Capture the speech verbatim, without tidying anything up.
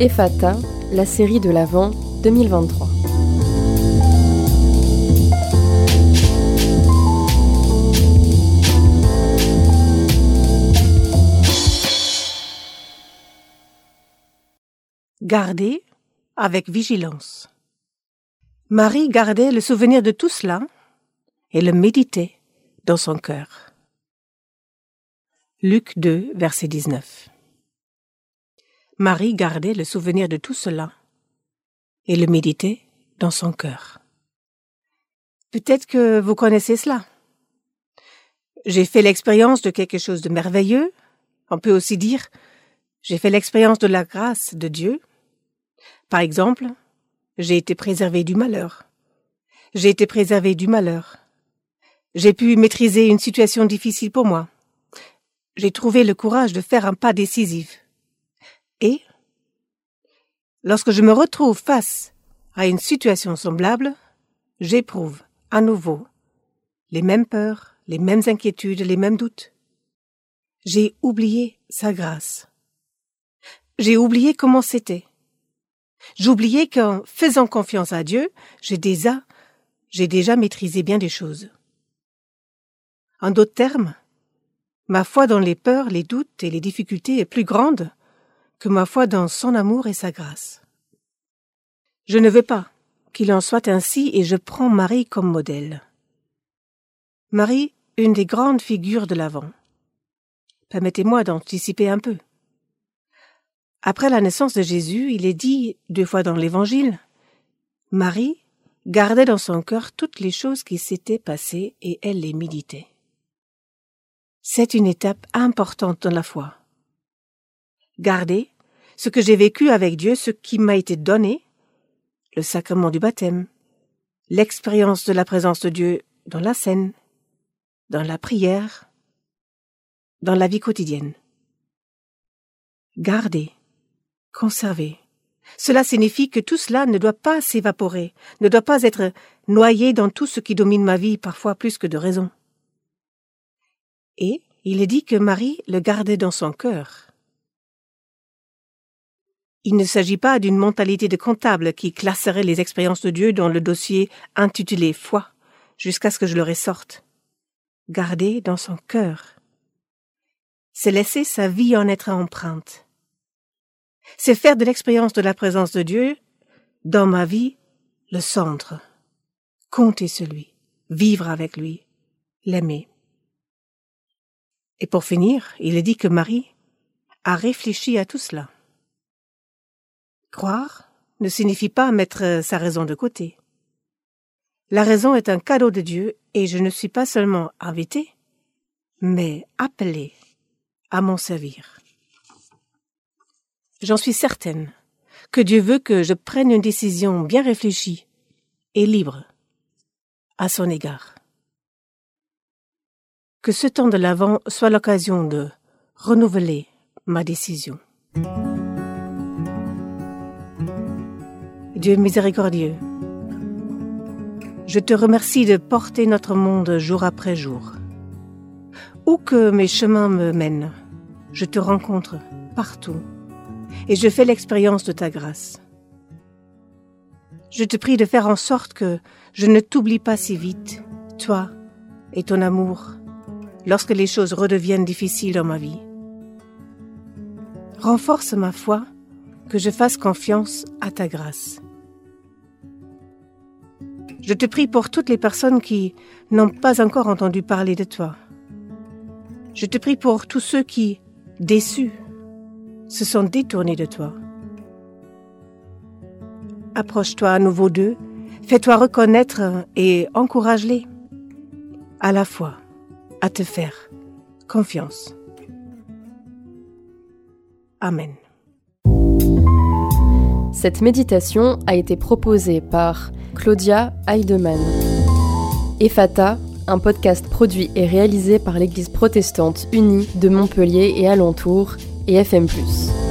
Ephata, la série de l'Avent deux mille vingt-trois. Garder avec vigilance. Marie gardait le souvenir de tout cela et le méditait dans son cœur. Luc deux, verset dix-neuf. Marie gardait le souvenir de tout cela et le méditait dans son cœur. Peut-être que vous connaissez cela. J'ai fait l'expérience de quelque chose de merveilleux. On peut aussi dire, j'ai fait l'expérience de la grâce de Dieu. Par exemple, j'ai été préservé du malheur. J'ai été préservé du malheur. J'ai pu maîtriser une situation difficile pour moi. J'ai trouvé le courage de faire un pas décisif. Et, lorsque je me retrouve face à une situation semblable, j'éprouve à nouveau les mêmes peurs, les mêmes inquiétudes, les mêmes doutes. J'ai oublié sa grâce. J'ai oublié comment c'était. J'oubliais qu'en faisant confiance à Dieu, j'ai déjà, j'ai déjà maîtrisé bien des choses. En d'autres termes, ma foi dans les peurs, les doutes et les difficultés est plus grande que ma foi dans son amour et sa grâce. Je ne veux pas qu'il en soit ainsi et je prends Marie comme modèle. Marie, une des grandes figures de l'Avent. Permettez-moi d'anticiper un peu. Après la naissance de Jésus, il est dit deux fois dans l'Évangile, Marie gardait dans son cœur toutes les choses qui s'étaient passées et elle les méditait. C'est une étape importante dans la foi. Garder ce que j'ai vécu avec Dieu, ce qui m'a été donné, le sacrement du baptême, l'expérience de la présence de Dieu dans la scène, dans la prière, dans la vie quotidienne. Garder, conserver. Cela signifie que tout cela ne doit pas s'évaporer, ne doit pas être noyé dans tout ce qui domine ma vie, parfois plus que de raison. Et il est dit que Marie le gardait dans son cœur. Il ne s'agit pas d'une mentalité de comptable qui classerait les expériences de Dieu dans le dossier intitulé « Foi » jusqu'à ce que je le ressorte. Garder dans son cœur. C'est laisser sa vie en être empreinte. C'est faire de l'expérience de la présence de Dieu dans ma vie le centre. Compter sur lui, vivre avec lui, l'aimer. Et pour finir, il est dit que Marie a réfléchi à tout cela. Croire ne signifie pas mettre sa raison de côté. La raison est un cadeau de Dieu et je ne suis pas seulement invitée, mais appelée à m'en servir. J'en suis certaine que Dieu veut que je prenne une décision bien réfléchie et libre à son égard. Que ce temps de l'Avent soit l'occasion de renouveler ma décision. Dieu miséricordieux, je te remercie de porter notre monde jour après jour. Où que mes chemins me mènent, je te rencontre partout et je fais l'expérience de ta grâce. Je te prie de faire en sorte que je ne t'oublie pas si vite, toi et ton amour, lorsque les choses redeviennent difficiles dans ma vie. Renforce ma foi, que je fasse confiance à ta grâce. Je te prie pour toutes les personnes qui n'ont pas encore entendu parler de toi. Je te prie pour tous ceux qui, déçus, se sont détournés de toi. Approche-toi à nouveau d'eux, fais-toi reconnaître et encourage-les, à la fois à te faire confiance. Amen. Cette méditation a été proposée par Claudia Heidemann. Ephata, un podcast produit et réalisé par l'Église protestante unie de Montpellier et alentours et F M plus.